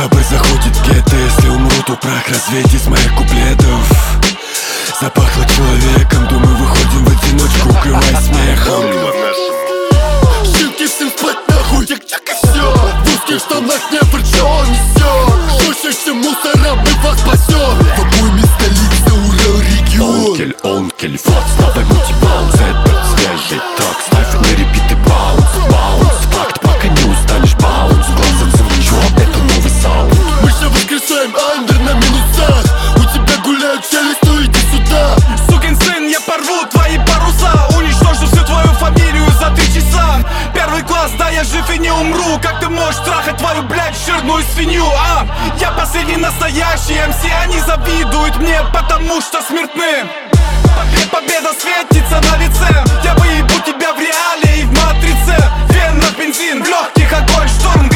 тобой заходит гетто. Если умру, то прах развеять из моих куплетов. Запахло человеком, думаю, выходим в одиночку, укрываясь смехом. Щенки, всем спать нахуй, тик-так и все. В узких штанах не что он несет. Шущимся мусором мы вас спасем. В обойме столица, Урал, регион. Онкель, вот снова мультибаунс. Это свежий трак, ставь на репит и баунс. Факт, пока не устанешь баунс. Глазом замечу, это новый саунд. Мы же воскрешаем андер на минусах. У тебя гуляют челюсть, ну иди сюда. Сукин сын, я порву твои паруса. Уничтожу всю твою фамилию за 3 часа. Первый класс, да я жив и не умру. Как ты можешь трахать твою, блядь, жирную свинью, а? Я последний настоящий МС, они завидуют мне, потому что смертны. Победа светится на лице. Я выебу тебя в реале и в матрице. В венах бензин, в легких огонь, шторм